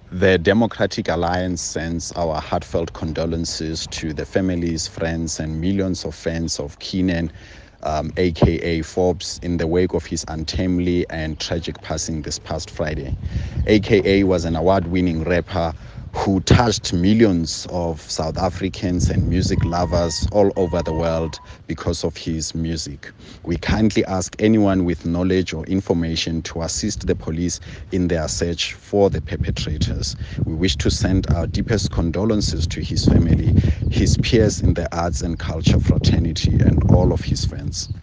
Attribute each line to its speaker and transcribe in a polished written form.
Speaker 1: The Democratic Alliance sends our heartfelt condolences to the families, friends, and millions of fans of Keenan, aka Forbes, in the wake of his untimely and tragic passing this past Friday. AKA was an award-winning rapper who touched millions of South Africans and music lovers all over the world because of his music. We kindly ask anyone with knowledge or information to assist the police in their search for the perpetrators. We wish to send our deepest condolences to his family, his peers in the arts and culture fraternity, and all of his fans.